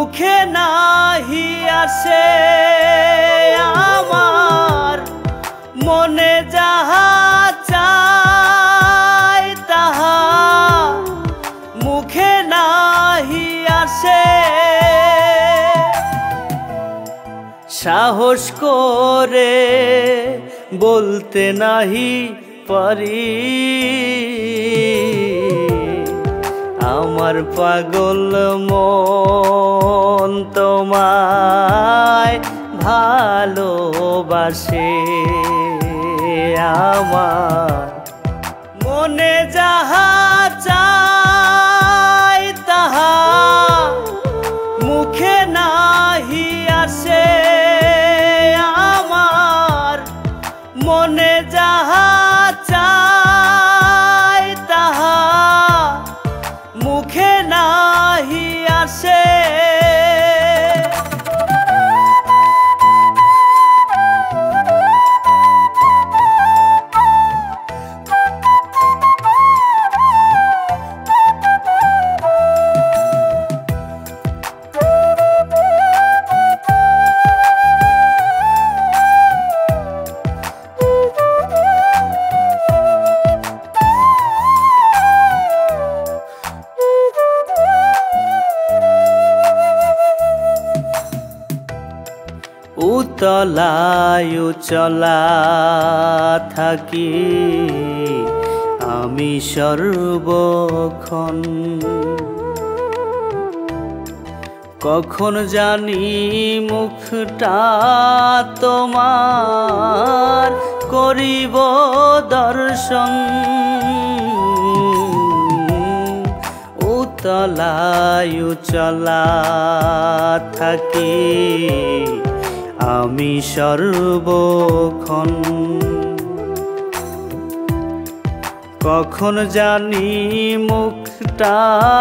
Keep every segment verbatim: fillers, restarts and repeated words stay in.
মুখে নাহি আসে আমার মনে যাহা চাই তাহা মুখে নাহি আসে। সাহস করে বলতে নাহি পারি আমার পাগল মন তোমায় ভালোবাসে। আমার মনে যাহা চাই তাহা মুখে নাহি আসে। আমার মনে যাহা চাই তাহা মুখে নাহি আসে। উতলায় চলা থাকি আমি সর্বক্ষণ কখন জানি মুখটা তোমার করিব দর্শন। উতলায় চলা থাকি আমি সর্বক্ষণ কখন জানি মুখটা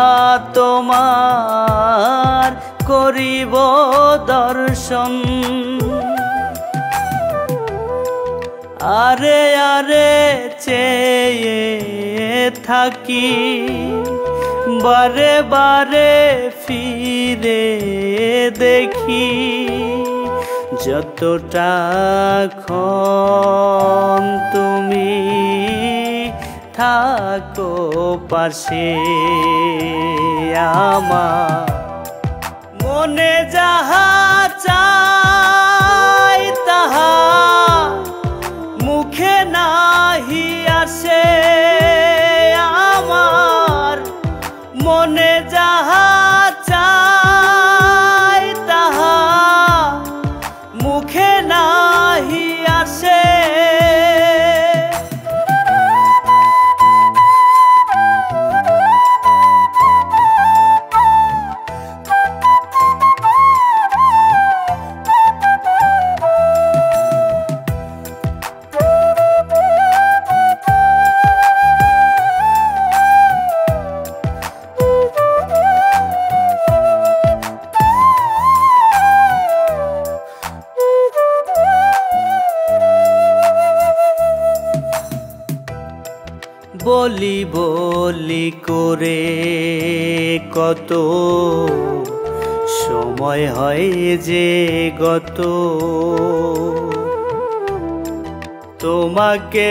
তোমার করিব দর্শন। আরে আরে চেয়ে থাকি বারে বারে ফিরে দেখি যতটা ক্ষণ তুমি থাকো পাশে। আমার মনে যাহা চাই তাহা মুখে নাহি আসে। আমার মনে যাহা চাই তাহা মুখে নাহি আসে। বলি বলি করে কত সময় হয় যে গত তোমাকে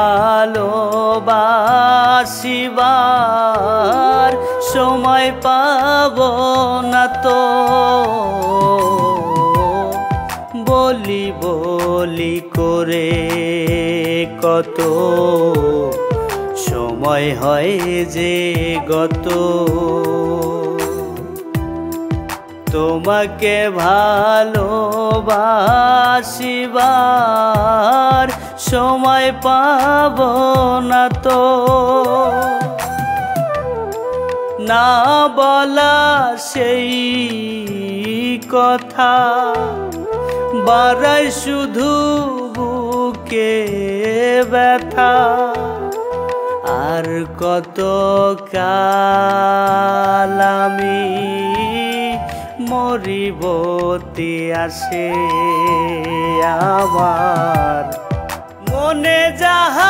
ভালোবাসিবার সময় পাব না তো। বলি বলি করে কত সময় হয় যে গত তোমাকে ভালোবাসিবার সময় পাব না তো। না বলা সেই কথা বাড়ায় শুধু বুকে ব্যথা। আর কত কাল আমি মরিবতে আসে। আমার মনে যাহা